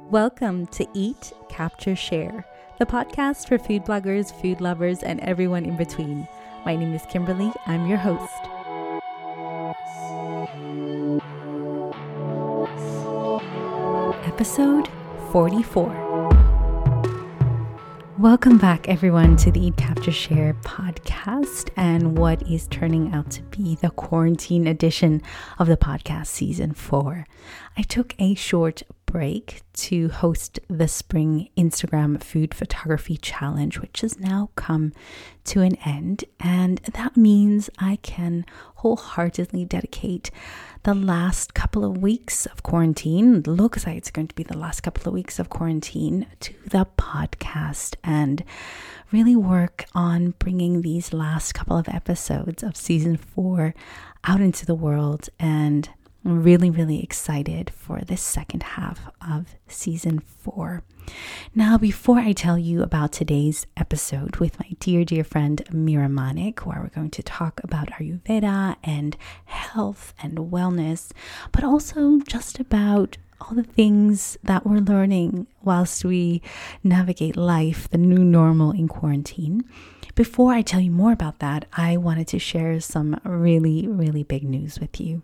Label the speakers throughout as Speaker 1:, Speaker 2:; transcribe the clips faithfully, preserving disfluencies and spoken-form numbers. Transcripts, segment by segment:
Speaker 1: Welcome to Eat, Capture, Share, the podcast for food bloggers, food lovers, and everyone in between. My name is Kimberly. I'm your host. Episode forty-four. Welcome back, everyone, to the Eat, Capture, Share podcast and what is turning out to be the quarantine edition of the podcast season four. I took a short break to host the spring Instagram food photography challenge, which has now come to an end. And that means I can wholeheartedly dedicate the last couple of weeks of quarantine, it looks like it's going to be the last couple of weeks of quarantine, to the podcast and really work on bringing these last couple of episodes of season four out into the world. And I'm really, really excited for this second half of season four. Now, before I tell you about today's episode with my dear, dear friend Meera Manek, where we're going to talk about Ayurveda and health and wellness, but also just about all the things that we're learning whilst we navigate life, the new normal in quarantine. Before I tell you more about that, I wanted to share some really, really big news with you.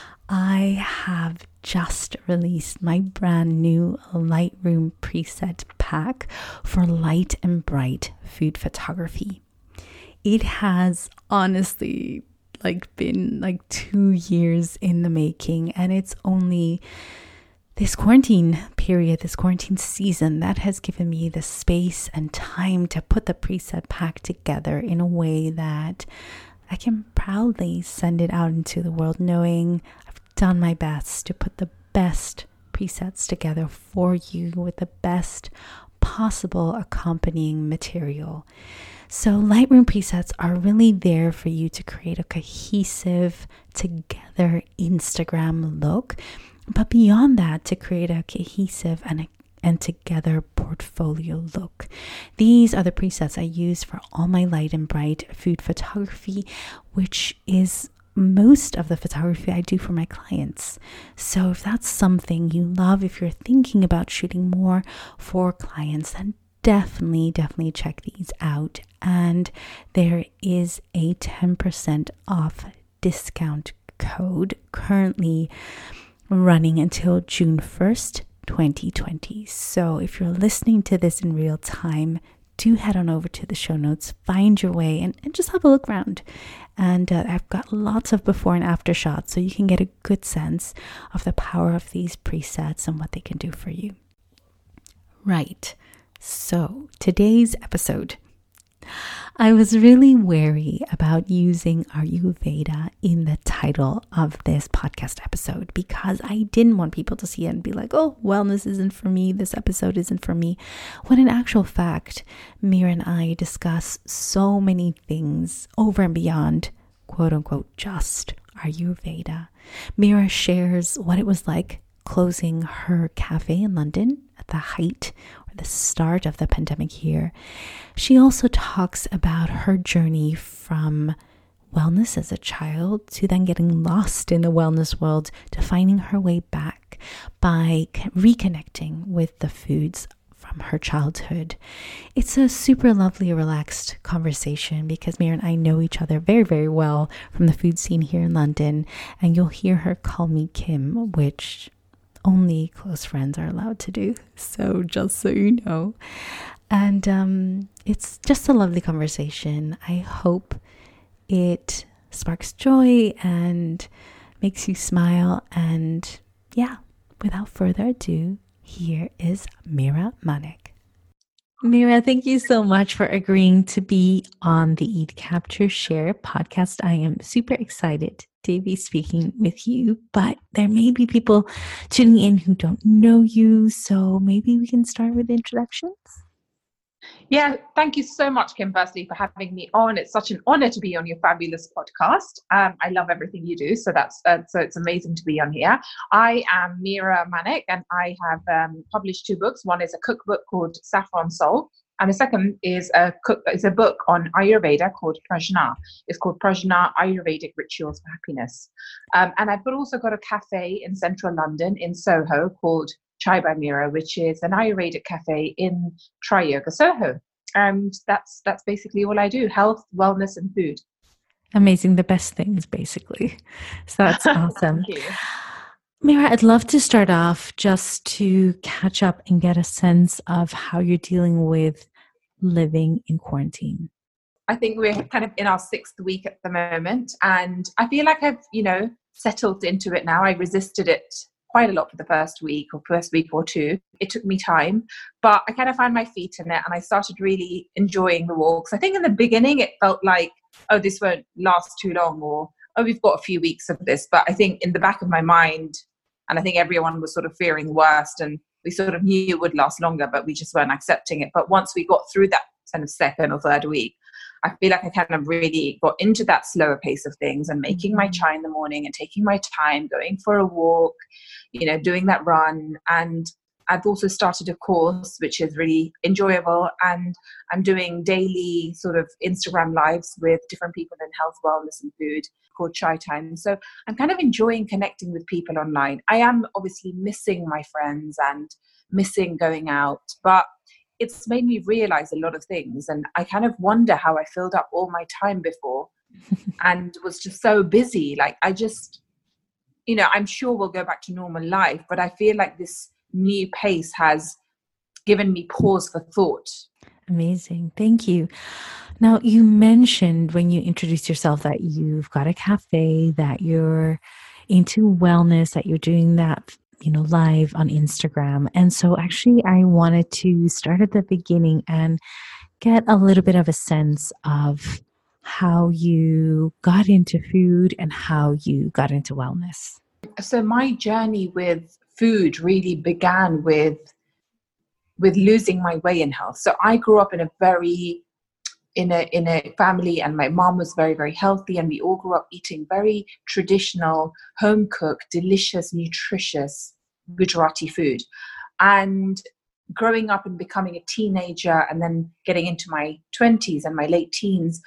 Speaker 1: I have just released my brand new Lightroom preset pack for light and bright food photography. It has honestly like been like two years in the making, and it's only this quarantine period, this quarantine season that has given me the space and time to put the preset pack together in a way that I can proudly send it out into the world knowing I've done my best to put the best presets together for you with the best possible accompanying material. So Lightroom presets are really there for you to create a cohesive, together Instagram look, but beyond that, to create a cohesive and a and together portfolio look. These are the presets I use for all my light and bright food photography, which is most of the photography I do for my clients. So if that's something you love, if you're thinking about shooting more for clients, then definitely, definitely check these out. And there is a ten percent off discount code currently running until June first, twenty twenty. So if you're listening to this in real time, do head on over to the show notes, find your way, and, and just have a look around. And uh, I've got lots of before and after shots, so you can get a good sense of the power of these presets and what they can do for you. Right. So today's episode, I was really wary about using Ayurveda in the title of this podcast episode because I didn't want people to see it and be like, oh, wellness isn't for me, this episode isn't for me. When in actual fact, Meera and I discuss so many things over and beyond, quote unquote, just Ayurveda. Meera shares what it was like closing her cafe in London at the height or the start of the pandemic here. She also talks about her journey from wellness as a child to then getting lost in the wellness world to finding her way back by reconnecting with the foods from her childhood. It's a super lovely, relaxed conversation because Meera and I know each other very, very well from the food scene here in London, and you'll hear her call me Kim, which only close friends are allowed to do. So just so you know. And um, it's just a lovely conversation. I hope it sparks joy and makes you smile. And yeah, without further ado, here is Meera Manek. Meera, thank you so much for agreeing to be on the Eat, Capture, Share podcast. I am super excited to be speaking with you, but there may be people tuning in who don't know you, so maybe we can start with introductions.
Speaker 2: Yeah, thank you so much, Kim, firstly, for having me on. It's such an honor to be on your fabulous podcast. Um, I love everything you do, so that's uh, so it's amazing to be on here. I am Meera Manek, and I have um, published two books. One is a cookbook called Saffron Soul, and the second is a cook is a book on Ayurveda called Prajna. It's called Prajna: Ayurvedic Rituals for Happiness. Um, and I've also got a cafe in central London in Soho called Chai by Mira, which is an Ayurvedic cafe in Tri Yoga Soho. And that's that's basically all I do: health, wellness, and food.
Speaker 1: Amazing. The best things, basically. So that's awesome.
Speaker 2: Thank you.
Speaker 1: Mira, I'd love to start off just to catch up and get a sense of how you're dealing with living in quarantine.
Speaker 2: I think we're kind of in our sixth week at the moment, and I feel like I've, you know, settled into it now. I resisted it quite a lot for the first week or first week or two. It took me time, but I kind of found my feet in it and I started really enjoying the walks. I think in the beginning it felt like, oh, this won't last too long, or, oh, we've got a few weeks of this. But I think in the back of my mind, and I think everyone was sort of fearing the worst, and we sort of knew it would last longer, but we just weren't accepting it. But once we got through that kind of second or third week, I feel like I kind of really got into that slower pace of things and making my chai in the morning and taking my time, going for a walk, you know, doing that run. And I've also started a course, which is really enjoyable. And I'm doing daily sort of Instagram lives with different people in health, wellness, and food called Chai Time. So I'm kind of enjoying connecting with people online. I am obviously missing my friends and missing going out, but it's made me realize a lot of things. And I kind of wonder how I filled up all my time before and was just so busy. Like I just, you know, I'm sure we'll go back to normal life, but I feel like this new pace has given me pause for thought.
Speaker 1: Amazing. Thank you. Now, you mentioned when you introduced yourself that you've got a cafe, that you're into wellness, that you're doing that, you know, live on Instagram. And so actually I wanted to start at the beginning and get a little bit of a sense of how you got into food and how you got into wellness.
Speaker 2: So my journey with food really began with with losing my way in health. So I grew up in a very in a in a family, and my mom was very, very healthy, and we all grew up eating very traditional, home cooked, delicious, nutritious Gujarati food. And growing up and becoming a teenager and then getting into my twenties and my late teens,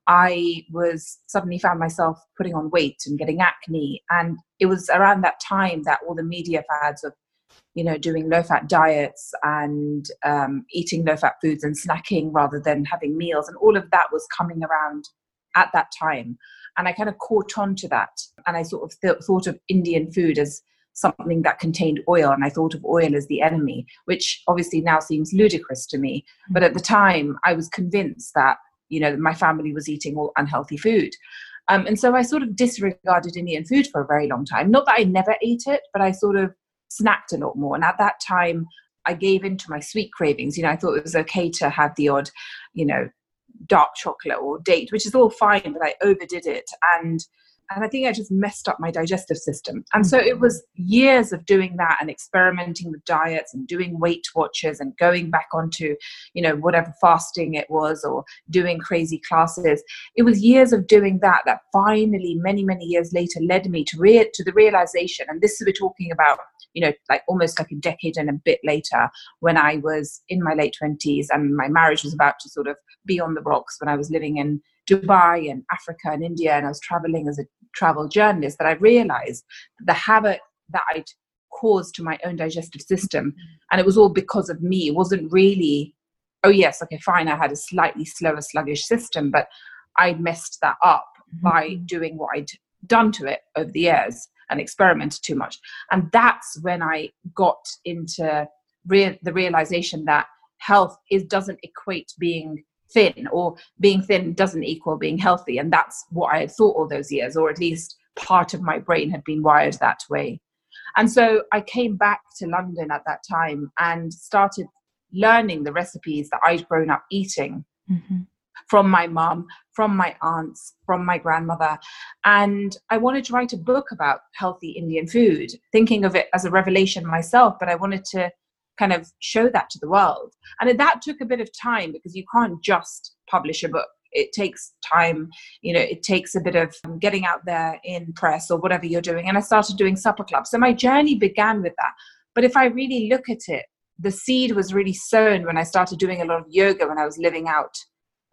Speaker 2: I was suddenly found myself putting on weight and getting acne. And it was around that time that all the media fads of, you know, doing low-fat diets and um, eating low-fat foods and snacking rather than having meals, and all of that was coming around at that time. And I kind of caught on to that. And I sort of th- thought of Indian food as something that contained oil, and I thought of oil as the enemy, which obviously now seems ludicrous to me. But at the time, I was convinced that, you know, my family was eating all unhealthy food. Um, and so I sort of disregarded Indian food for a very long time. Not that I never ate it, but I sort of snacked a lot more. And at that time, I gave in to my sweet cravings. You know, I thought it was okay to have the odd, you know, dark chocolate or date, which is all fine, but I overdid it. And And I think I just messed up my digestive system. And so it was years of doing that and experimenting with diets and doing Weight Watchers and going back onto, you know, whatever fasting it was, or doing crazy classes. It was years of doing that that finally, many, many years later, led me to re- to the realization. And this is, we're talking about, you know, like almost like a decade and a bit later, when I was in my late twenties and my marriage was about to sort of be on the rocks, when I was living in Dubai and Africa and India, and I was traveling as a travel journalist, that I realized the havoc that I'd caused to my own digestive system, and it was all because of me. It wasn't really, oh yes, okay, fine, I had a slightly slower, sluggish system, but I messed that up mm-hmm. by doing what I'd done to it over the years and experimented too much. And that's when I got into re- the realization that health is doesn't equate being thin, or being thin doesn't equal being healthy. And that's what I had thought all those years, or at least part of my brain had been wired that way. And so I came back to London at that time and started learning the recipes that I'd grown up eating mm-hmm. from my mum, from my aunts, from my grandmother. And I wanted to write a book about healthy Indian food, thinking of it as a revelation myself, but I wanted to kind of show that to the world. And that took a bit of time, because you can't just publish a book. It takes time, you know, it takes a bit of getting out there in press or whatever you're doing. And I started doing supper clubs. So my journey began with that. But if I really look at it, the seed was really sown when I started doing a lot of yoga when I was living out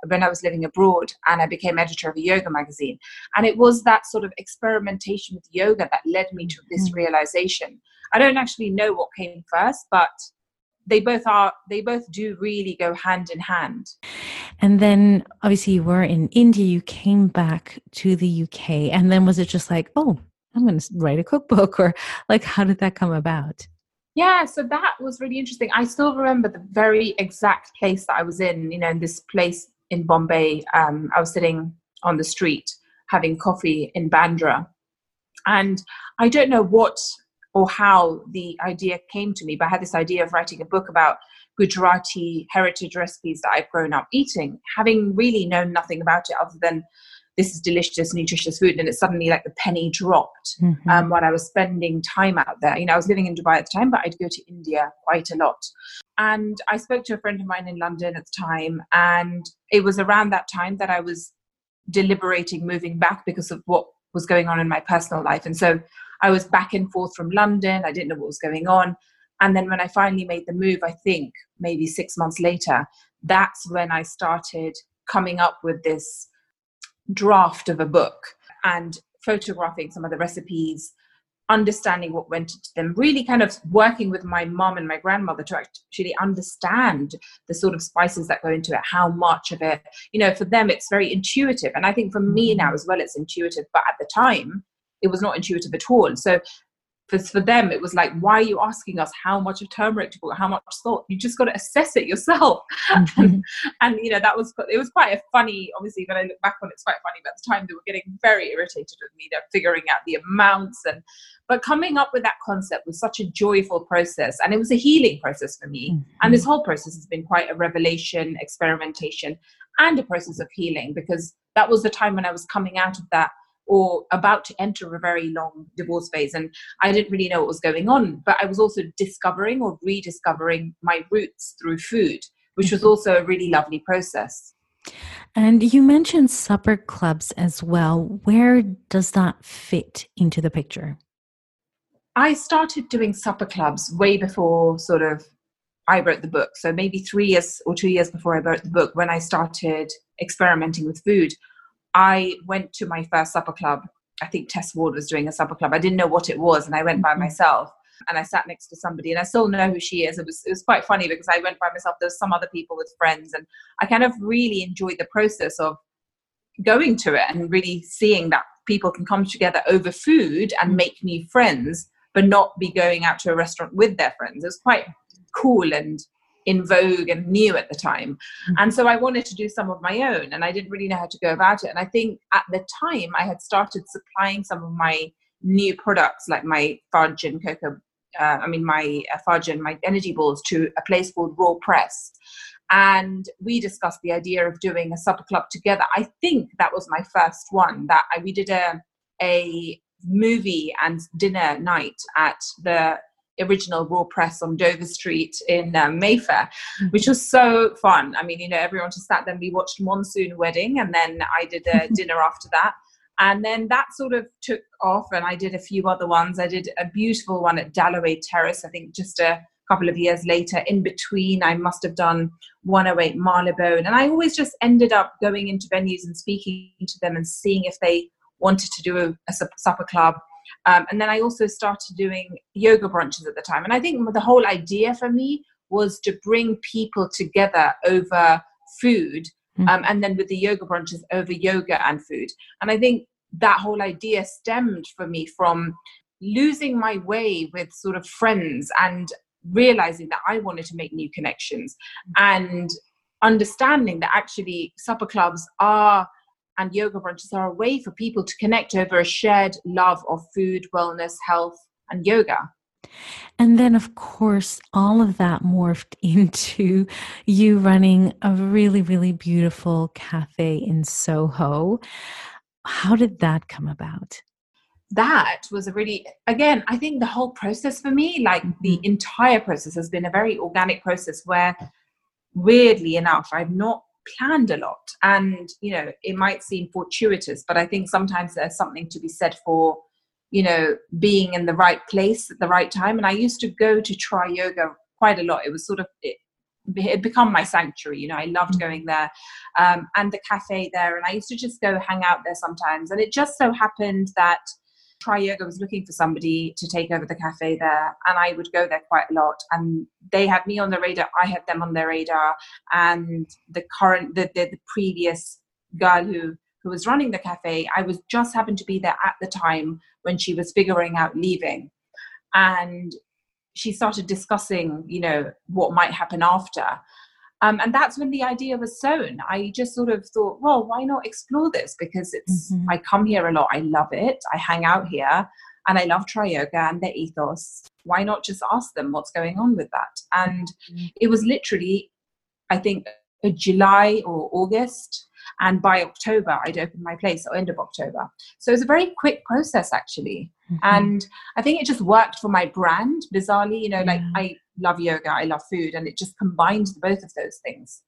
Speaker 2: when I was living abroad, and I became editor of a yoga magazine. And it was that sort of experimentation with yoga that led me to this
Speaker 1: Mm.
Speaker 2: realization. I don't actually know what came first, but they both are, they both do really go hand in hand.
Speaker 1: And then obviously you were in India, you came back to the U K, and then was it just like, oh, I'm going to write a cookbook, or like, how did that come about?
Speaker 2: Yeah, so that was really interesting. I still remember the very exact place that I was in, you know, in this place in Bombay. Um, I was sitting on the street having coffee in Bandra. And I don't know what or how the idea came to me, but I had this idea of writing a book about Gujarati heritage recipes that I've grown up eating, having really known nothing about it other than this is delicious, nutritious food. And it's suddenly like the penny dropped
Speaker 1: Mm-hmm.
Speaker 2: um, when I was spending time out there. You know, I was living in Dubai at the time, but I'd go to India quite a lot. And I spoke to a friend of mine in London at the time. And it was around that time that I was deliberating moving back because of what was going on in my personal life. And so I was back and forth from London. I didn't know what was going on. And then when I finally made the move, I think maybe six months later, that's when I started coming up with this draft of a book and photographing some of the recipes, understanding what went into them, really kind of working with my mom and my grandmother to actually understand the sort of spices that go into it, how much of it, you know, for them, it's very intuitive. And I think for me now as well, it's intuitive, but at the time it was not intuitive at all. So for, for them, it was like, why are you asking us how much of turmeric to put, how much salt? You just got to assess it yourself.
Speaker 1: Mm-hmm.
Speaker 2: and, and, you know, that was, it was quite a funny, obviously, when I look back on it, it's quite funny, but at the time they were getting very irritated with me. They're figuring out the amounts. And, but coming up with that concept was such a joyful process. And it was a healing process for me.
Speaker 1: Mm-hmm.
Speaker 2: And this whole process has been quite a revelation, experimentation, and a process of healing, because that was the time when I was coming out of that, or about to enter a very long divorce phase. And I didn't really know what was going on, but I was also discovering or rediscovering my roots through food, which was also a really lovely process.
Speaker 1: And you mentioned supper clubs as well. Where does that fit into the picture?
Speaker 2: I started doing supper clubs way before sort of I wrote the book. So maybe three years or two years before I wrote the book, when I started experimenting with food, I went to my first supper club. I think Tess Ward was doing a supper club. I didn't know what it was, and I went by myself, and I sat next to somebody, and I still know who she is. It was, it was quite funny because I went by myself. There's some other people with friends, and I kind of really enjoyed the process of going to it and really seeing that people can come together over food and make new friends, but not be going out to a restaurant with their friends. It was quite cool and in vogue and new at the time. And so I wanted to do some of my own, and I didn't really know how to go about it. And I think at the time I had started supplying some of my new products, like my fudge and cocoa, uh, I mean, my uh, fudge and my energy balls, to a place called Raw Press. And we discussed the idea of doing a supper club together. I think that was my first one, that I, we did a, a movie and dinner night at the original Raw Press on Dover Street in um, Mayfair, which was so fun. I mean, you know, everyone just sat there and we watched Monsoon Wedding, and then I did a dinner after that. And then that sort of took off, and I did a few other ones. I did a beautiful one at Dalloway Terrace, I think just a couple of years later. In between, I must have done one oh eight Marylebone. And I always just ended up going into venues and speaking to them and seeing if they wanted to do a, a supper club. Um, and then I also started doing yoga brunches at the time. And I think the whole idea for me was to bring people together over food, um, and then with the yoga brunches over yoga and food. And I think that whole idea stemmed for me from losing my way with sort of friends and realizing that I wanted to make new connections, and understanding that actually supper clubs are and yoga brunches are a way for people to connect over a shared love of food, wellness, health, and yoga.
Speaker 1: And then, of course, all of that morphed into you running a really, really beautiful cafe in Soho. How did that come about?
Speaker 2: That was a really, again, I think the whole process for me, like mm-hmm. the entire process has been a very organic process where, weirdly enough, I've not planned a lot. And, you know, it might seem fortuitous, but I think sometimes there's something to be said for, you know, being in the right place at the right time. And I used to go to try yoga quite a lot. It was sort of, it, it had become my sanctuary. You know, I loved going there, um, and the cafe there. And I used to just go hang out there sometimes. And it just so happened that Try Yoga was looking for somebody to take over the cafe there, and I would go there quite a lot. And they had me on the radar, I had them on their radar, and the current, the the, the previous girl who who was running the cafe, I was just happened to be there at the time when she was figuring out leaving, and she started discussing, you know, what might happen after. Um, and that's when the idea was sown. I just sort of thought, well, why not explore this? Because it's, mm-hmm. I come here a lot. I love it. I hang out here and I love Try Yoga and their ethos. Why not just ask them what's going on with that? And mm-hmm. it was literally, I think, a July or August. And by October, I'd opened my place, or end of October. So it was a very quick process, actually. Mm-hmm. And I think it just worked for my brand, bizarrely. You know, yeah. like I love yoga, I love food, and it just combined both of those things.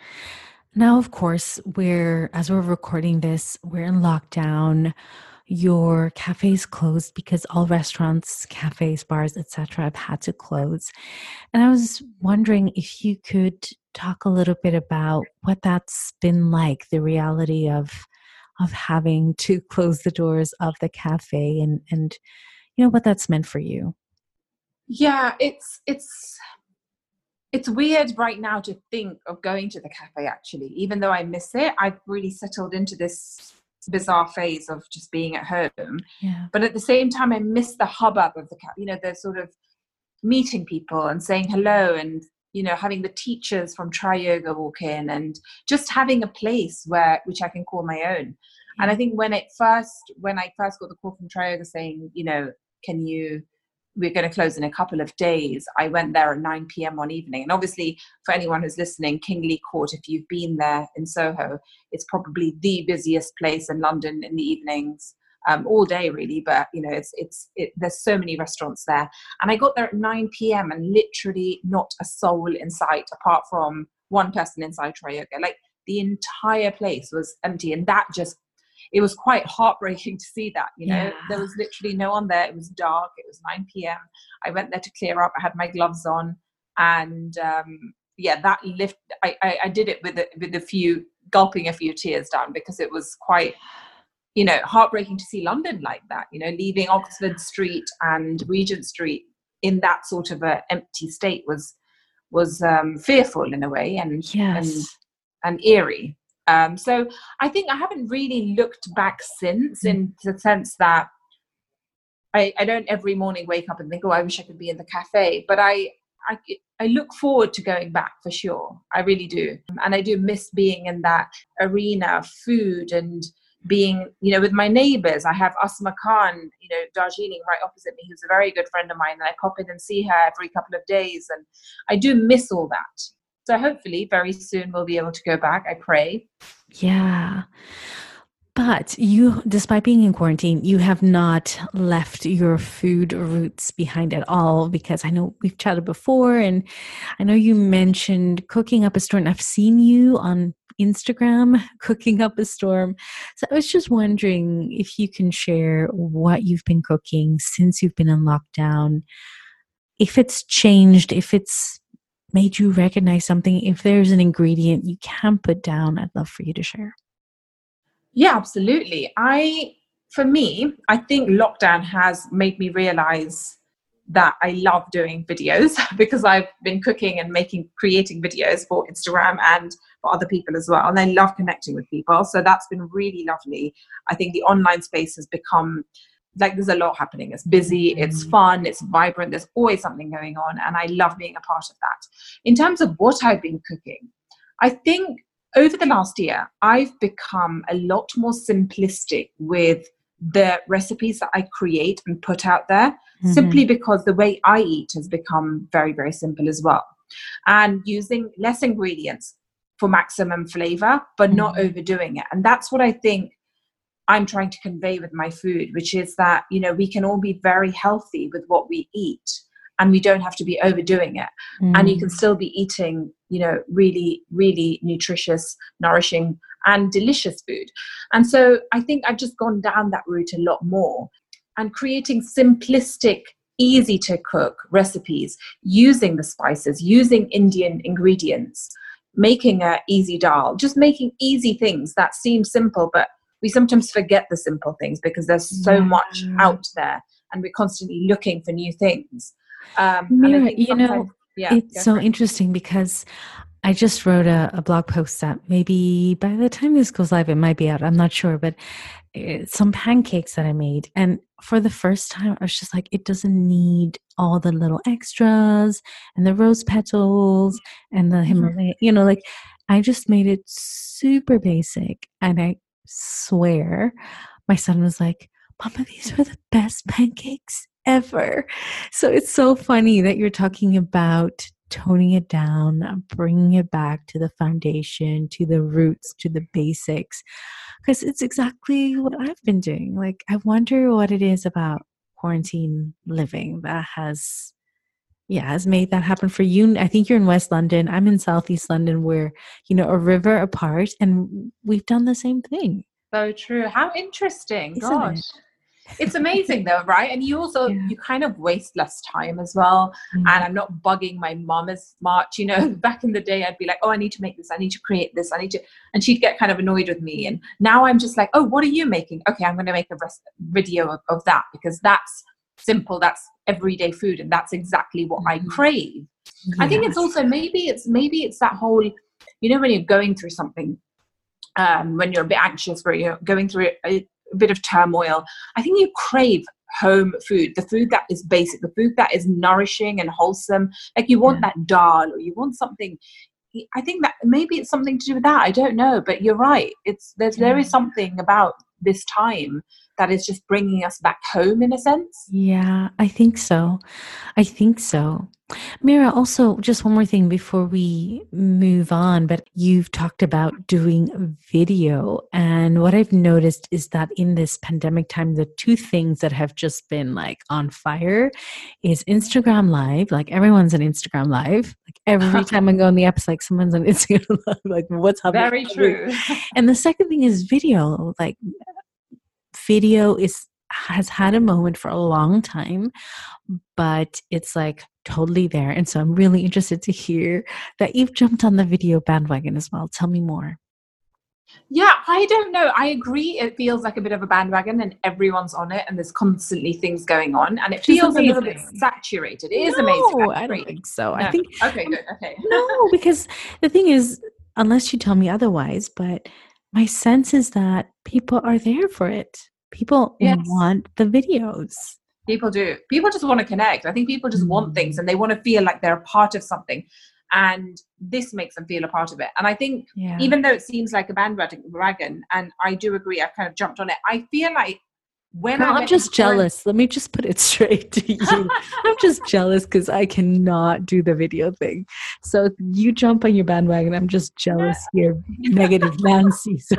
Speaker 1: Now, of course, we're, as we're recording this, we're in lockdown. Your cafe's closed because all restaurants, cafes, bars, et cetera have had to close. And I was wondering if you could talk a little bit about what that's been like, the reality of of having to close the doors of the cafe, and and you know what that's meant for you.
Speaker 2: Yeah, it's it's it's weird right now to think of going to the cafe, actually. Even though I miss it, I've really settled into this bizarre phase of just being at home. Yeah. But at the same time, I miss the hubbub of the cafe, you know, the sort of meeting people and saying hello, and you know, having the teachers from Try Yoga walk in, and just having a place where, which I can call my own. Yeah. And I think when it first, when I first got the call from Try Yoga saying, you know, can you, we're going to close in a couple of days, I went there at nine p.m. one evening. And obviously for anyone who's listening, Kingly Court, if you've been there in Soho, it's probably the busiest place in London in the evenings. Um, all day really, but you know, it's it's it, there's so many restaurants there. And I got there at nine p.m. and literally not a soul in sight apart from one person inside Try Yoga. Like the entire place was empty, and that just, it was quite heartbreaking to see that. You know, yeah. There was literally no one there. It was dark. It was nine p.m. I went there to clear up. I had my gloves on, and um, yeah, that lift. I, I I did it with a, with a few gulping a few tears down, because it was quite, you know, heartbreaking to see London like that, you know, leaving Oxford Street and Regent Street in that sort of a empty state was, was um, fearful in a way, and, yes. and, and eerie. Um, so I think I haven't really looked back since, mm. in the sense that I, I don't every morning wake up and think, oh, I wish I could be in the cafe, but I, I, I look forward to going back for sure. I really do. And I do miss being in that arena of food and being, you know, with my neighbors. I have Asma Khan, you know, Darjeeling right opposite me, who's a very good friend of mine, and I pop in and see her every couple of days, and I do miss all that. So hopefully very soon we'll be able to go back, I pray.
Speaker 1: Yeah. But you, despite being in quarantine, you have not left your food roots behind at all, because I know we've chatted before, and I know you mentioned cooking up a storm. I've seen you on Instagram cooking up a storm. So I was just wondering if you can share what you've been cooking since you've been in lockdown, if it's changed, if it's made you recognize something, if there's an ingredient you can put down. I'd love for you to share.
Speaker 2: Yeah, absolutely. I, for me, I think lockdown has made me realize that I love doing videos, because I've been cooking and making, creating videos for Instagram and for other people as well. And I love connecting with people. So that's been really lovely. I think the online space has become like, there's a lot happening. It's busy, it's fun, it's vibrant. There's always something going on. And I love being a part of that. In terms of what I've been cooking, I think over the last year, I've become a lot more simplistic with the recipes that I create and put out there, mm-hmm. simply because the way I eat has become very, very simple as well. And using less ingredients for maximum flavor, but mm-hmm. not overdoing it. And that's what I think I'm trying to convey with my food, which is that, you know, we can all be very healthy with what we eat, and we don't have to be overdoing it. Mm. And you can still be eating, you know, really, really nutritious, nourishing and delicious food. And so I think I've just gone down that route a lot more, and creating simplistic, easy to cook recipes, using the spices, using Indian ingredients, making a easy dal, just making easy things that seem simple, but we sometimes forget the simple things because there's so
Speaker 1: Yeah.
Speaker 2: much out there and we're constantly looking for new things. Um,
Speaker 1: Mira,
Speaker 2: and I think
Speaker 1: you know,
Speaker 2: yeah,
Speaker 1: it's so interesting because I just wrote a, a blog post that maybe by the time this goes live, it might be out. I'm not sure, but it's some pancakes that I made. And for the first time, I was just like, it doesn't need all the little extras and the rose petals and the Himalaya, you know, like I just made it super basic. And I swear my son was like, Mama, these were the best pancakes ever. So it's so funny that you're talking about toning it down, bringing it back to the foundation, to the roots, to the basics, because it's exactly what I've been doing. Like, I wonder what it is about quarantine living that has, yeah, has made that happen for you. I think you're in West London. I'm in Southeast London. We're, you know, a river apart, and we've done the same thing.
Speaker 2: So true. How interesting.
Speaker 1: Isn't
Speaker 2: Gosh.
Speaker 1: it?
Speaker 2: It's amazing though, right? And you also,
Speaker 1: Yeah.
Speaker 2: you kind of waste less time as well.
Speaker 1: Mm.
Speaker 2: And I'm not bugging my mom as much. You know, back in the day, I'd be like, oh, I need to make this. I need to create this. I need to, and she'd get kind of annoyed with me. And now I'm just like, oh, what are you making? Okay, I'm going to make a res- video of, of that because that's simple. That's everyday food. And that's exactly what I crave. Yes. I think it's also, maybe it's, maybe it's that whole, you know, when you're going through something, um, when you're a bit anxious, where you're going through a, a bit of turmoil, I think you crave home food, the food that is basic, the food that is nourishing and wholesome. Like you want yeah. that dal, or you want something. I think that maybe it's something to do with that. I don't know, but you're right. It's there's yeah. there is something about this time that is just bringing us back home in a sense.
Speaker 1: Yeah, I think so. I think so. Mira, also, just one more thing before we move on, but you've talked about doing video. And what I've noticed is that in this pandemic time, the two things that have just been like on fire is Instagram Live. Like everyone's on Instagram Live. Like every time I go on the app, it's like someone's on Instagram Live. Like what's happening?
Speaker 2: Very true.
Speaker 1: And the second thing is video. Like video is has had a moment for a long time, but it's like totally there. And so I'm really interested to hear that you've jumped on the video bandwagon as well. Tell me more.
Speaker 2: Yeah, I don't know. I agree. It feels like a bit of a bandwagon and everyone's on it and there's constantly things going on and it feels a little bit saturated. It is
Speaker 1: no,
Speaker 2: amazing.
Speaker 1: I don't think so.
Speaker 2: No.
Speaker 1: I think
Speaker 2: okay, good. Okay.
Speaker 1: No, because the thing is, unless you tell me otherwise, but my sense is that people are there for it. People yes. want the videos.
Speaker 2: People do. People just want to connect. I think people just mm. want things and they want to feel like they're a part of something. And this makes them feel a part of it. And I think yeah. even though it seems like a bandwagon, and I do agree, I've kind of jumped on it, I feel like when
Speaker 1: no, I'm just jealous. Let me just put it straight to you. I'm just jealous because I cannot do the video thing. So you jump on your bandwagon. I'm just jealous here, negative Nancy. So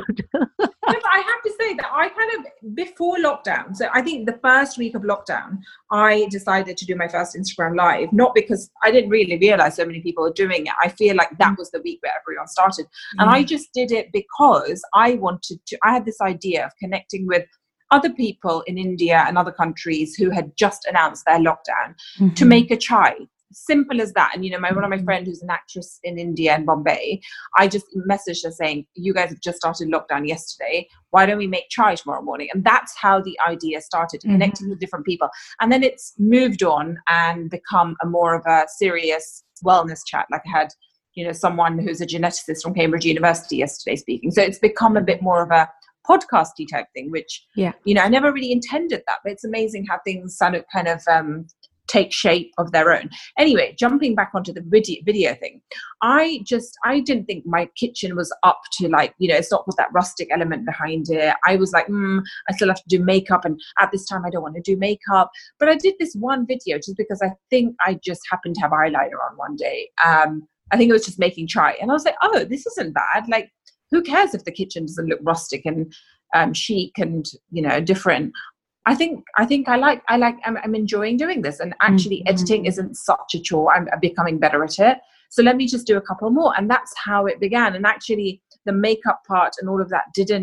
Speaker 2: I have to say that I kind of, before lockdown, so I think the first week of lockdown, I decided to do my first Instagram Live, not because I didn't really realize so many people are doing it. I feel like that was the week where everyone started. And mm. I just did it because I wanted to, I had this idea of connecting with other people in India and other countries who had just announced their lockdown mm-hmm. to make a chai. Simple as that. And, you know, my one of my friends who's an actress in India and Bombay, I just messaged her saying, you guys have just started lockdown yesterday. Why don't we make chai tomorrow morning? And that's how the idea started, mm-hmm. connecting with different people. And then it's moved on and become a more of a serious wellness chat. Like I had, you know, someone who's a geneticist from Cambridge University yesterday speaking. So it's become a bit more of a podcasty type thing, which, yeah, you know, I never really intended that, but it's amazing how things kind of kind of um, take shape of their own. Anyway, jumping back onto the video, video thing, I just, I didn't think my kitchen was up to like, you know, it's not with that rustic element behind it. I was like, mm, I still have to do makeup. And at this time, I don't want to do makeup. But I did this one video just because I think I just happened to have eyeliner on one day. Um, I think it was just making chai. And I was like, oh, this isn't bad. Like, who cares if the kitchen doesn't look rustic and um, chic and, you know, different? I think I think I like I like I'm, I'm enjoying doing this, and actually mm-hmm. editing isn't such a chore. I'm, I'm becoming better at it. So let me just do a couple more, and that's how it began. And actually, the makeup part and all of that didn't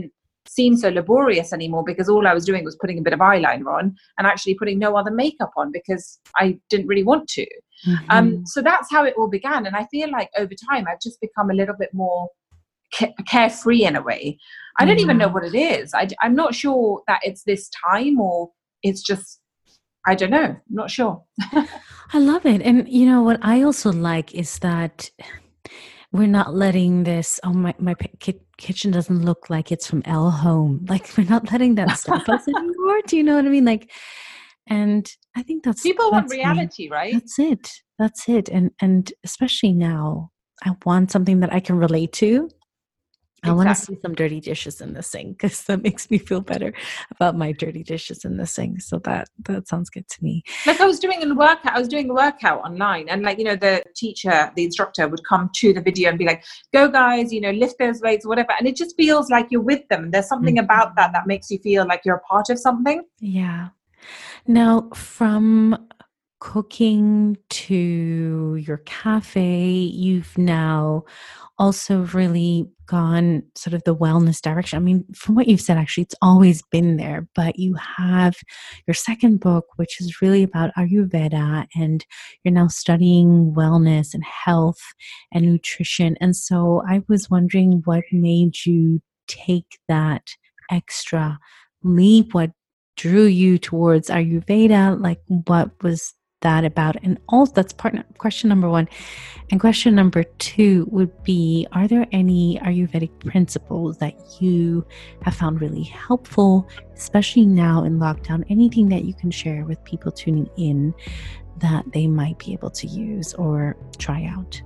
Speaker 2: seem so laborious anymore, because all I was doing was putting a bit of eyeliner on and actually putting no other makeup on because I didn't really want to.
Speaker 1: Mm-hmm.
Speaker 2: Um, so that's how it all began. And I feel like over time, I've just become a little bit more ca- carefree in a way. I don't
Speaker 1: Yeah.
Speaker 2: even know what it is. I, I'm not sure that it's this time or it's just, I don't know. I'm not sure.
Speaker 1: I love it. And you know what I also like is that we're not letting this, oh, my, my ki- kitchen doesn't look like it's from Elle Home. Like, we're not letting that stop us anymore. Do you know what I mean? Like, and I think that's
Speaker 2: People want
Speaker 1: that's
Speaker 2: reality,
Speaker 1: me.
Speaker 2: right?
Speaker 1: That's it. That's it. And and especially now, I want something that I can relate to. I want to
Speaker 2: Exactly.
Speaker 1: see some dirty dishes in the sink because that makes me feel better about my dirty dishes in the sink. So that that sounds good to me.
Speaker 2: Like I was doing a workout, I was doing a workout online, and like, you know, the teacher, the instructor would come to the video and be like, go guys, you know, lift those weights, whatever. And it just feels like you're with them. There's something
Speaker 1: Mhm.
Speaker 2: about that that makes you feel like you're a part of something.
Speaker 1: Yeah. Now, from cooking to your cafe, you've now also really gone sort of the wellness direction. I mean, from what you've said, actually, it's always been there, but you have your second book, which is really about Ayurveda, and you're now studying wellness and health and nutrition. And so I was wondering what made you take that extra leap? What drew you towards Ayurveda? Like, what was that about? And also, that's part question number one. And question number two would be, are there any Ayurvedic principles that you have found really helpful, especially now in lockdown? Anything that you can share with people tuning in that they might be able to use or try out?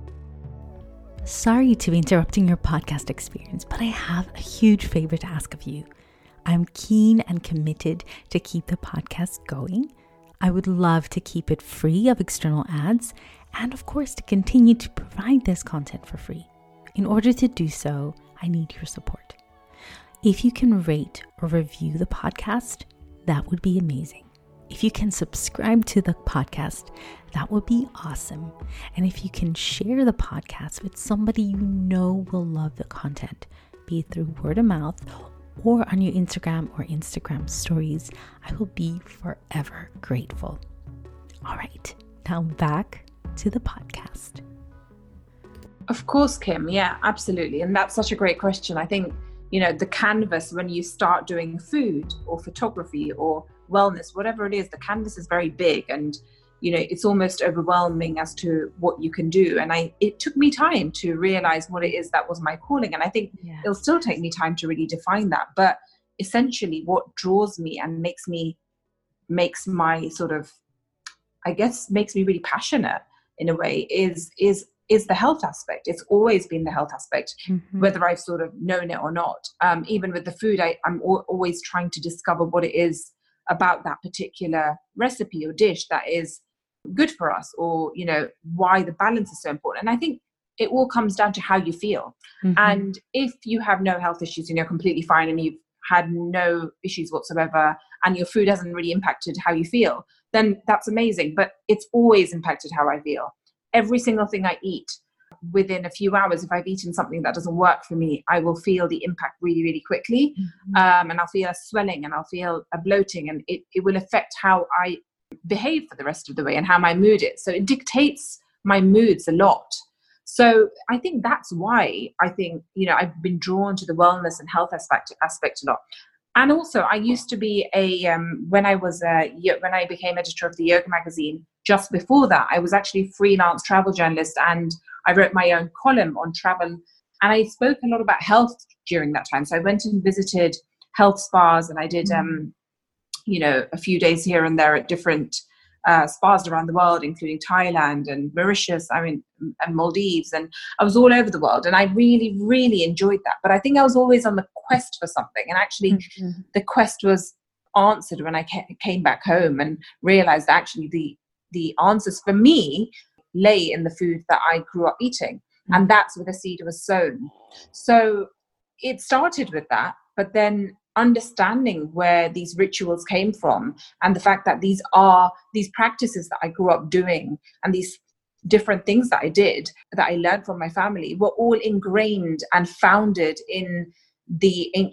Speaker 1: Sorry to be interrupting your podcast experience, but I have a huge favor to ask of you. I'm keen and committed to keep the podcast going. I would love to keep it free of external ads, and of course to continue to provide this content for free. In order to do so, I need your support. If you can rate or review the podcast, that would be amazing. If you can subscribe to the podcast, that would be awesome. And if you can share the podcast with somebody you know will love the content, be it through word of mouth or on your Instagram or Instagram stories, I will be forever grateful. All right, now back to the podcast.
Speaker 2: Of course, Kim. Yeah, absolutely. And that's such a great question. I think, you know, the canvas, when you start doing food or photography or wellness, whatever it is, the canvas is very big, and, you know, it's almost overwhelming as to what you can do. And I, it took me time to realize what it is that was my calling. And I think
Speaker 1: Yes.
Speaker 2: it'll still take me time to really define that. But essentially what draws me and makes me, makes my sort of, I guess, makes me really passionate in a way is, is, is the health aspect. It's always been the health aspect,
Speaker 1: Mm-hmm.
Speaker 2: whether I've sort of known it or not. Um, even with the food, I, I'm al- always trying to discover what it is about that particular recipe or dish that is good for us, or, you know, why the balance is so important. And I think it all comes down to how you feel.
Speaker 1: Mm-hmm.
Speaker 2: And if you have no health issues and you're completely fine and you've had no issues whatsoever and your food hasn't really impacted how you feel, then that's amazing. But it's always impacted how I feel. Every single thing I eat, within a few hours, if I've eaten something that doesn't work for me, I will feel the impact really, really quickly.
Speaker 1: Mm-hmm.
Speaker 2: Um, and I'll feel a swelling and I'll feel a bloating, and it, it will affect how I behave for the rest of the way and how my mood is. So it dictates my moods a lot. So I think that's why I think, you know, I've been drawn to the wellness and health aspect aspect a lot. And also, I used to be a um, when I was a when I became editor of the Yoga magazine. Just before that, I was actually a freelance travel journalist, and I wrote my own column on travel. And I spoke a lot about health during that time. So I went and visited health spas, and I did, um, you know, a few days here and there at different uh, spas around the world, including Thailand and Mauritius, I mean, and Maldives. And I was all over the world, and I really, really enjoyed that. But I think I was always on the quest for something. And actually,
Speaker 1: Mm-hmm.
Speaker 2: the quest was answered when I ca- came back home and realized actually the the answers for me lay in the food that I grew up eating. Mm-hmm. And that's where the seed was sown. So it started with that, but then understanding where these rituals came from, and the fact that these are these practices that I grew up doing, and these different things that I did that I learned from my family, were all ingrained and founded in the ancient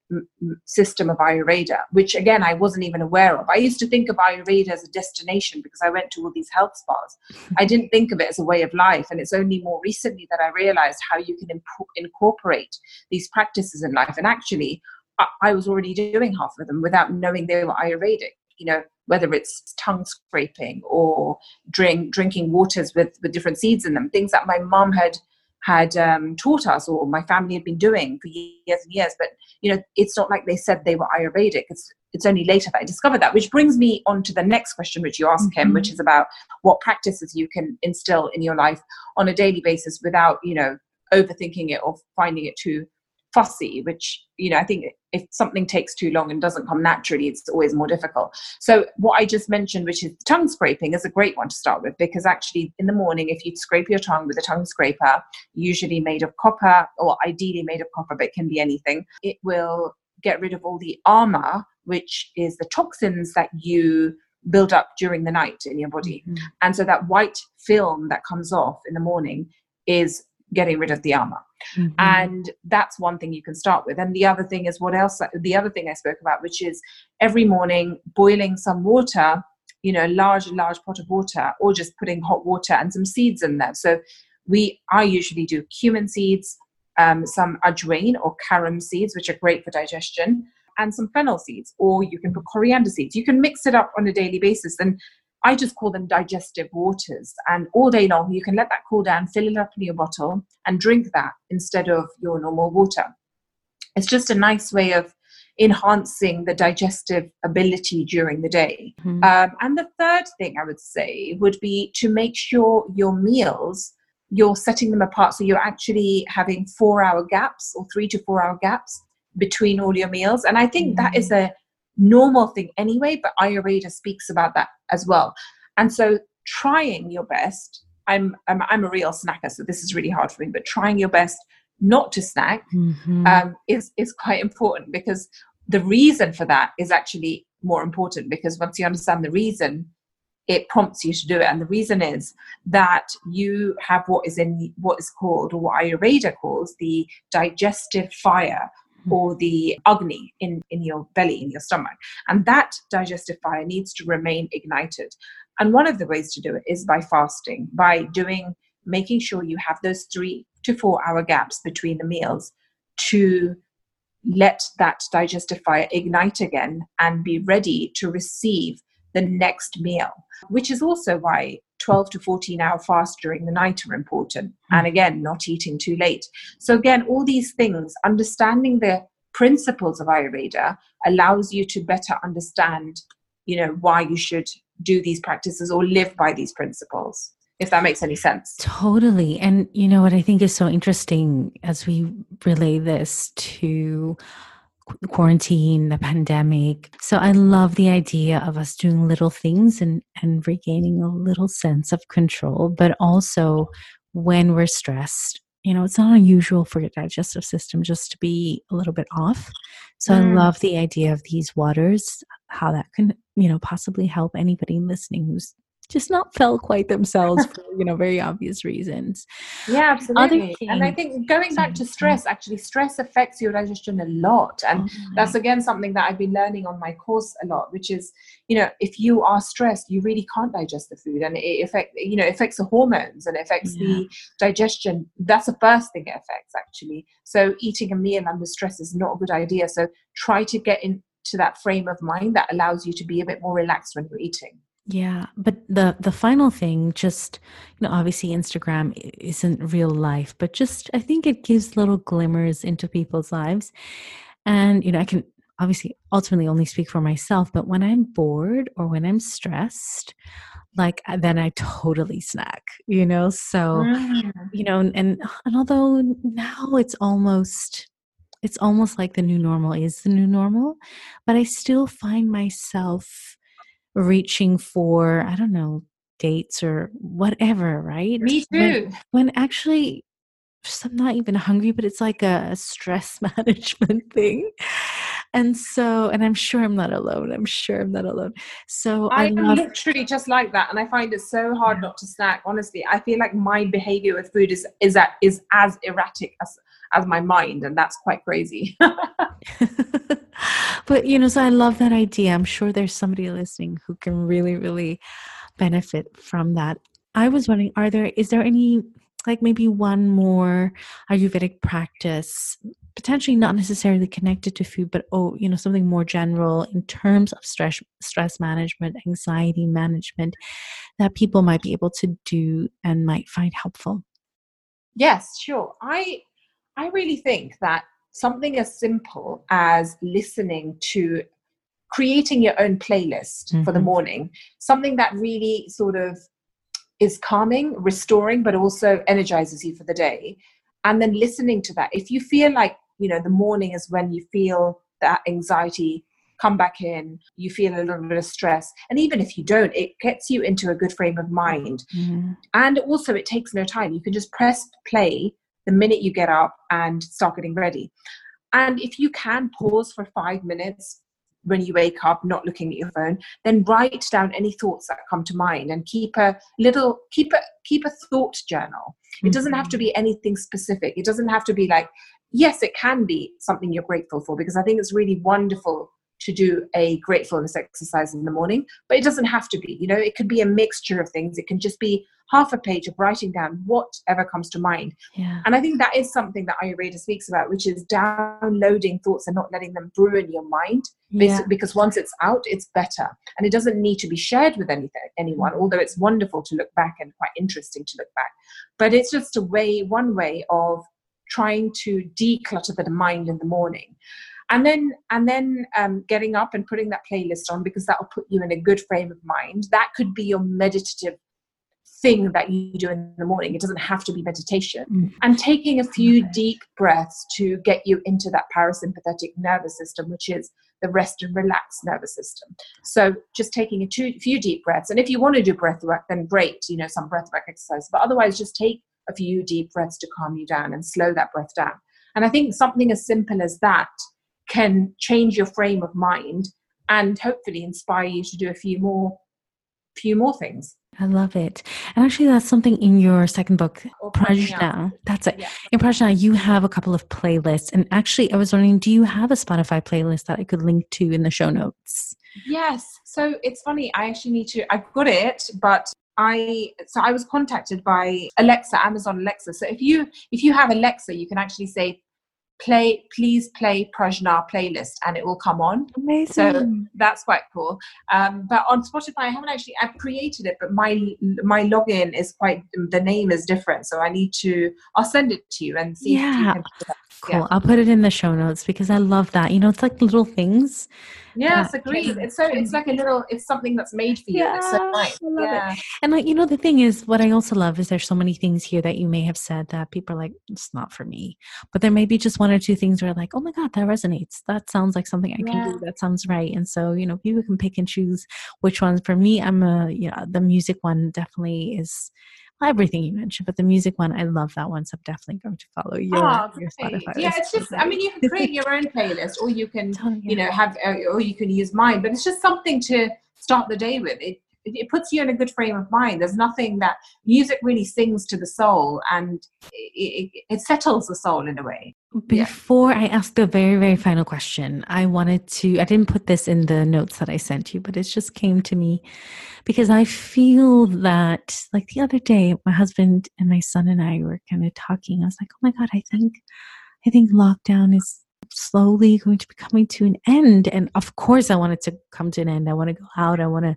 Speaker 2: m- m- system of Ayurveda, which again, I wasn't even aware of. I used to think of Ayurveda as a destination because I went to all these health spas. I didn't think of it as a way of life. And it's only more recently that I realized how you can imp- incorporate these practices in life. And actually, I-, I was already doing half of them without knowing they were Ayurvedic, you know, whether it's tongue scraping or drink drinking waters with, with different seeds in them, things that my mom had had um, taught us or my family had been doing for years and years. But, you know, it's not like they said they were Ayurvedic. It's it's only later that I discovered that, which brings me on to the next question, which you asked, Kim, mm-hmm. which is about what practices you can instill in your life on a daily basis without, you know, overthinking it or finding it too fussy, which, you know, I think if something takes too long and doesn't come naturally, it's always more difficult. So what I just mentioned, which is tongue scraping, is a great one to start with, because actually in the morning, if you scrape your tongue with a tongue scraper, usually made of copper or ideally made of copper, but it can be anything, it will get rid of all the ama, which is the toxins that you build up during the night in your body. Mm-hmm. And so that white film that comes off in the morning is getting rid of the ama. Mm-hmm. And that's one thing you can start with. And the other thing is what else, the other thing I spoke about, which is every morning boiling some water, you know, large, large pot of water, or just putting hot water and some seeds in there. So we, I usually do cumin seeds, um, some ajwain or carom seeds, which are great for digestion, and some fennel seeds, or you can put coriander seeds. You can mix it up on a daily basis. And I just call them digestive waters. And all day long, you can let that cool down, fill it up in your bottle, and drink that instead of your normal water. It's just a nice way of enhancing the digestive ability during the day. Mm-hmm. Um, and the third thing I would say would be to make sure your meals, you're setting them apart. So you're actually having four-hour gaps or three to four-hour gaps between all your meals. And I think mm-hmm. that is a normal thing anyway, but Ayurveda speaks about that as well. And so trying your best, I'm, I'm I'm a real snacker, so this is really hard for me, but trying your best not to snack mm-hmm. um, is, is quite important, because the reason for that is actually more important, because once you understand the reason, it prompts you to do it. And the reason is that you have what is in what is called, or what Ayurveda calls, the digestive fire, or the agni in, in your belly, in your stomach. And that digestive fire needs to remain ignited. And one of the ways to do it is by fasting, by doing, making sure you have those three to four hour gaps between the meals to let that digestive fire ignite again and be ready to receive the next meal, which is also why twelve to fourteen hour fast during the night are important. Mm. And again, not eating too late. So again, all these things, understanding the principles of Ayurveda allows you to better understand, you know, why you should do these practices or live by these principles, if that makes any sense.
Speaker 1: Totally. And you know what I think is so interesting as we relay this to quarantine, the pandemic. So I love the idea of us doing little things and, and regaining a little sense of control, but also when we're stressed, you know, it's not unusual for your digestive system just to be a little bit off. So mm. I love the idea of these waters, how that can, you know, possibly help anybody listening who's just not felt quite themselves for, you know, very obvious reasons.
Speaker 2: Yeah, absolutely. And I think going back to stress, actually stress affects your digestion a lot. And oh, that's again something that I've been learning on my course a lot, which is, you know, if you are stressed, you really can't digest the food, and it affect, you know, affects the hormones and affects yeah. the digestion. That's the first thing it affects, actually. So eating a meal under stress is not a good idea. So try to get into that frame of mind that allows you to be a bit more relaxed when you're eating.
Speaker 1: Yeah, but the the final thing, just, you know, obviously Instagram isn't real life, but just I think it gives little glimmers into people's lives. And, you know, I can obviously ultimately only speak for myself, but when I'm bored or when I'm stressed, like then I totally snack, you know? So, mm. you know, and, and although now it's almost it's almost like the new normal is the new normal, but I still find myself reaching for, I don't know, dates or whatever, right?
Speaker 2: Me too.
Speaker 1: When, when actually I'm not even hungry, but it's like a stress management thing. And so, and I'm sure I'm not alone. I'm sure I'm not alone. So
Speaker 2: I, I am
Speaker 1: love-
Speaker 2: literally just like that. And I find it so hard not to snack. Honestly, I feel like my behavior with food is, is, that, is as erratic as, as my mind. And that's quite crazy.
Speaker 1: But, you know, so I love that idea. I'm sure there's somebody listening who can really, really benefit from that. I was wondering, are there, is there any, like maybe one more Ayurvedic practice, potentially not necessarily connected to food, but, oh, you know, something more general in terms of stress, stress management, anxiety management that people might be able to do and might find helpful?
Speaker 2: Yes, sure. I I really think that something as simple as listening to creating your own playlist mm-hmm. for the morning, something that really sort of is calming, restoring, but also energizes you for the day. And then listening to that. If you feel like, you know, the morning is when you feel that anxiety come back in, you feel a little bit of stress. And even if you don't, it gets you into a good frame of mind. Mm-hmm. And also it takes no time. You can just press play the minute you get up and start getting ready. And if you can pause for five minutes when you wake up, not looking at your phone, then write down any thoughts that come to mind and keep a little, keep a, keep a thought journal. Mm-hmm. It doesn't have to be anything specific. It doesn't have to be like, yes, it can be something you're grateful for, because I think it's really wonderful to do a gratefulness exercise in the morning, but it doesn't have to be, you know, it could be a mixture of things. It can just be half a page of writing down whatever comes to mind.
Speaker 1: Yeah.
Speaker 2: And I think that is something that Ayurveda speaks about, which is downloading thoughts and not letting them ruin your mind.
Speaker 1: Yeah.
Speaker 2: Because once it's out, it's better. And it doesn't need to be shared with anything, anyone, although it's wonderful to look back and quite interesting to look back. But it's just a way, one way of trying to declutter the mind in the morning. And then, and then um, getting up and putting that playlist on, because that will put you in a good frame of mind. That could be your meditative thing that you do in the morning. It doesn't have to be meditation. Mm. And taking a few deep breaths to get you into that parasympathetic nervous system, which is the rest and relax nervous system. So just taking a two, few deep breaths. And if you want to do breath work, then great, you know, some breath work exercise. But otherwise, just take a few deep breaths to calm you down and slow that breath down. And I think something as simple as that can change your frame of mind and hopefully inspire you to do a few more few more things.
Speaker 1: I love it. And actually that's something in your second book, Prajna. That's it. Yeah. In Prajna, you have a couple of playlists. And actually I was wondering, do you have a Spotify playlist that I could link to in the show notes?
Speaker 2: Yes. So it's funny. I actually need to, I've got it, but I, so I was contacted by Alexa, Amazon Alexa. So if you, if you have Alexa, you can actually say, play please play Prajna playlist, and it will come on.
Speaker 1: Amazing.
Speaker 2: So that's quite cool. Um but on Spotify I haven't actually, I've created it, but my my login is quite, the name is different, so I need to, I'll send it to you and see
Speaker 1: yeah
Speaker 2: if you can do that.
Speaker 1: Cool.
Speaker 2: Yeah.
Speaker 1: I'll put it in the show notes because I love that. You know, it's like little things.
Speaker 2: Yes, agreed. It's so, it's like a little, it's something that's made for you.
Speaker 1: Yeah,
Speaker 2: it's so nice.
Speaker 1: I love
Speaker 2: yeah.
Speaker 1: it. And like, you know, the thing is, what I also love is there's so many things here that you may have said that people are like, it's not for me. But there may be just one or two things where like, oh my God, that resonates. That sounds like something I can
Speaker 2: Yeah.
Speaker 1: do. That sounds right. And so, you know, people can pick and choose which ones. For me, I'm a, you know, the music one definitely is everything you mentioned, but the music one, I love that one. So I'm definitely going to follow your,
Speaker 2: oh,
Speaker 1: your Spotify.
Speaker 2: Yeah, it's just, I mean, you can create your own playlist, or you can,
Speaker 1: oh, yeah.
Speaker 2: you know, have, uh, or you can use mine, but it's just something to start the day with. It, it puts you in a good frame of mind. There's nothing that, music really sings to the soul, and it, it, it settles the soul in a way.
Speaker 1: Before yeah. I ask the very, very final question, I wanted to, I didn't put this in the notes that I sent you, but it just came to me because I feel that, like the other day, my husband and my son and I were kind of talking. I was like, oh my God, I think, I think lockdown is slowly going to be coming to an end. And of course I want it to come to an end. I want to go out. I want to,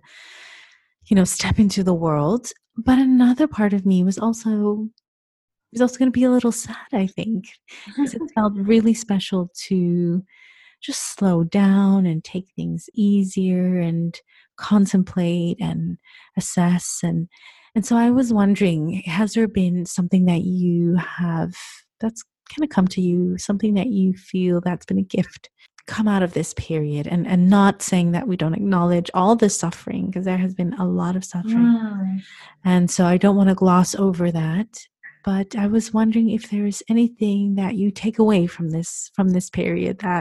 Speaker 1: you know, step into the world. But another part of me was also, was also going to be a little sad, I think, because it felt really special to just slow down and take things easier and contemplate and assess. And, and so I was wondering, has there been something that you have that's kind of come to you, something that you feel that's been a gift come out of this period? And, and not saying that we don't acknowledge all the suffering, because there has been a lot of suffering. Mm. And so I don't want to gloss over that. But I was wondering if there is anything that you take away from this, from this period that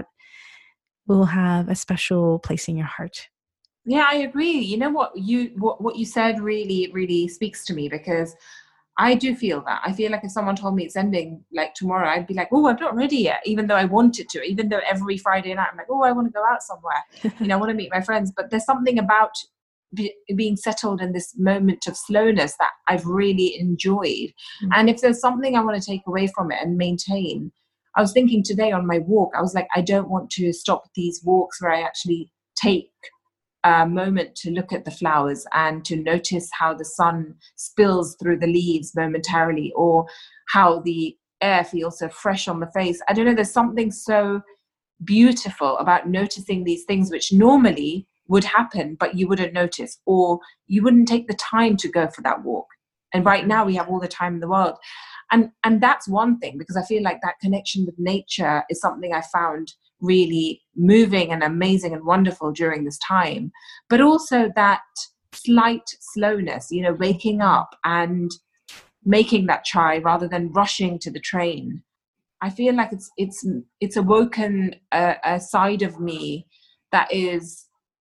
Speaker 1: will have a special place in your heart.
Speaker 2: Yeah, I agree. You know what you, what, what you said really, really speaks to me, because I do feel that. I feel like if someone told me it's ending like tomorrow, I'd be like, oh, I'm not ready yet, even though I wanted to, even though every Friday night I'm like, oh, I want to go out somewhere. You know, I want to meet my friends. But there's something about be, being settled in this moment of slowness that I've really enjoyed. Mm-hmm. And if there's something I want to take away from it and maintain, I was thinking today on my walk, I was like, I don't want to stop these walks where I actually take a moment to look at the flowers and to notice how the sun spills through the leaves momentarily, or how the air feels so fresh on the face. I don't know, there's something so beautiful about noticing these things which normally would happen, but you wouldn't notice, or you wouldn't take the time to go for that walk. And right now we have all the time in the world. And and that's one thing, because I feel like that connection with nature is something I found really moving and amazing and wonderful during this time. But also that slight slowness, you know, waking up and making that chai rather than rushing to the train. I feel like it's it's it's awoken a, a side of me that is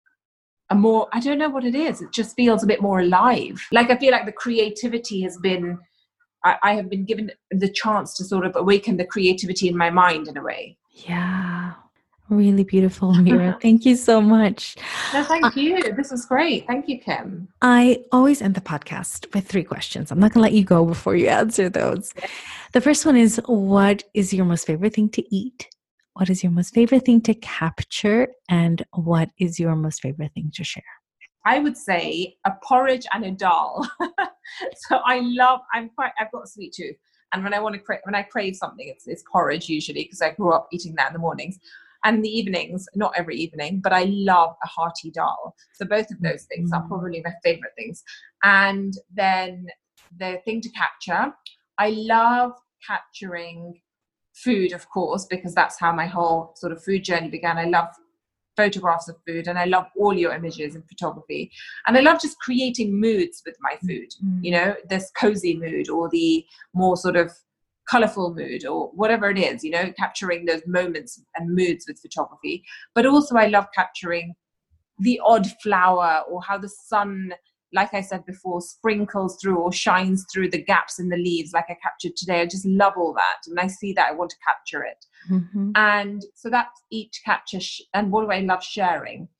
Speaker 2: a more, I don't know what it is. It just feels a bit more alive. Like I feel like the creativity has been, I, I have been given the chance to sort of awaken the creativity in my mind in a way.
Speaker 1: Yeah. Really beautiful, Mira. Thank you so much.
Speaker 2: No, thank you. This is great. Thank you, Kim.
Speaker 1: I always end the podcast with three questions. I'm not going to let you go before you answer those. The first one is, what is your most favorite thing to eat? What is your most favorite thing to capture? And what is your most favorite thing to share?
Speaker 2: I would say a porridge and a dal. So I love, I'm quite, I've got a sweet tooth. And when I want to crave, when I crave something, it's, it's porridge usually, because I grew up eating that in the mornings. And in the evenings, not every evening, but I love a hearty dal. So both of those things are probably my favorite things. And then the thing to capture, I love capturing food, of course, because that's how my whole sort of food journey began. I love photographs of food, and I love all your images in photography. And I love just creating moods with my food, mm-hmm. you know, this cozy mood or the more sort of colorful mood or whatever it is, you know, capturing those moments and moods with photography. But also I love capturing the odd flower, or how the sun, like I said before, sprinkles through or shines through the gaps in the leaves like I captured today. I just love all that. When I see that, I want to capture it. Mm-hmm. And so that's each capture. Sh- and what do I love sharing?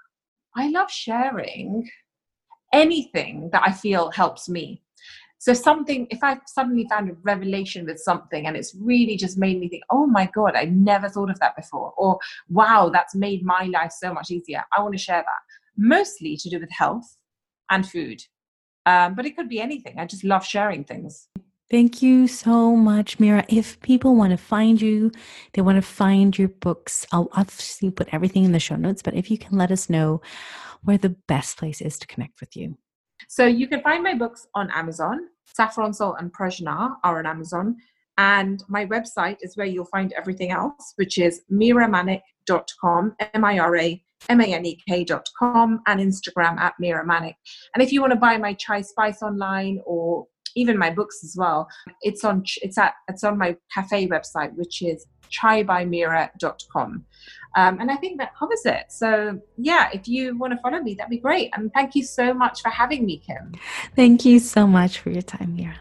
Speaker 2: I love sharing anything that I feel helps me. So something, if I suddenly found a revelation with something and it's really just made me think, oh my God, I never thought of that before. Or, wow, that's made my life so much easier. I want to share that. Mostly to do with health and food. Um, but it could be anything. I just love sharing things.
Speaker 1: Thank you so much, Mira. If people want to find you, they want to find your books, I'll obviously put everything in the show notes, but if you can let us know where the best place is to connect with you.
Speaker 2: So you can find my books on Amazon. Saffron, Salt and Prajna are on Amazon. And my website is where you'll find everything else, which is mira manik dot com, M I R A M A N E K dot com, and Instagram at Mira Manik. And if you want to buy my chai spice online, or even my books as well, it's on it's at it's on my cafe website, which is chai by mira dot com. Um, and I think that covers it. So yeah, if you want to follow me, that'd be great. And thank you so much for having me, Kim.
Speaker 1: Thank you so much for your time, Mira.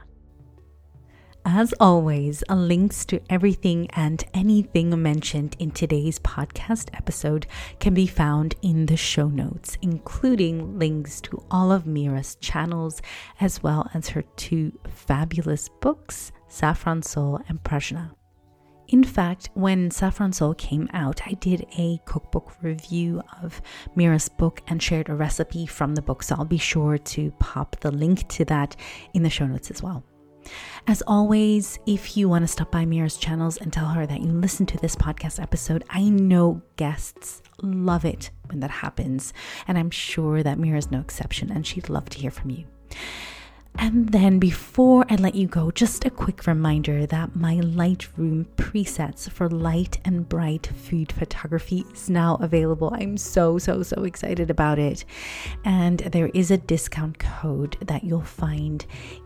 Speaker 1: As always, links to everything and anything mentioned in today's podcast episode can be found in the show notes, including links to all of Mira's channels, as well as her two fabulous books, Saffron Soul and Prajna. In fact, when Saffron Soul came out, I did a cookbook review of Mira's book and shared a recipe from the book, so I'll be sure to pop the link to that in the show notes as well. As always, if you want to stop by Mira's channels and tell her that you listen to this podcast episode, I know guests love it when that happens, and I'm sure that Mira's no exception, and she'd love to hear from you. And then before I let you go, just a quick reminder that my Lightroom presets for light and bright food photography is now available. I'm so, so, so excited about it. And there is a discount code that you'll find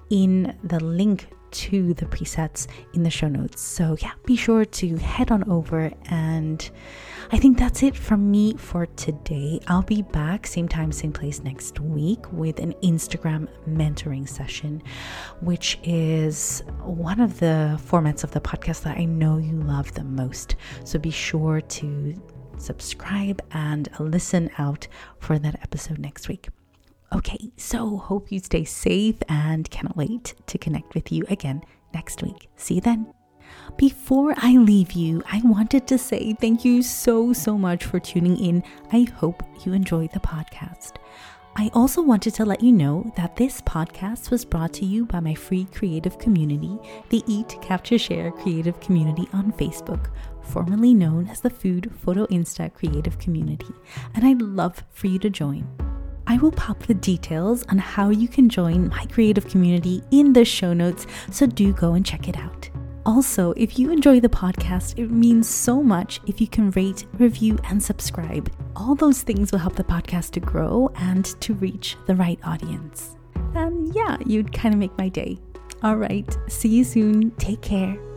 Speaker 1: in the link to the presets in the show notes. So yeah, be sure to head on over, and I think that's it from me for today. I'll be back same time, same place next week with an Instagram mentoring session, which is one of the formats of the podcast that I know you love the most. So be sure to subscribe and listen out for that episode next week. Okay, so hope you stay safe and cannot wait to connect with you again next week. See you then. Before I leave you, I wanted to say thank you so, so much for tuning in. I hope you enjoyed the podcast. I also wanted to let you know that this podcast was brought to you by my free creative community, the Eat, Capture, Share creative community on Facebook, formerly known as the Food Photo Insta creative community, and I'd love for you to join. I will pop the details on how you can join my creative community in the show notes, so do go and check it out. Also, if you enjoy the podcast, it means so much if you can rate, review, and subscribe. All those things will help the podcast to grow and to reach the right audience. And yeah, you'd kind of make my day. All right, see you soon. Take care.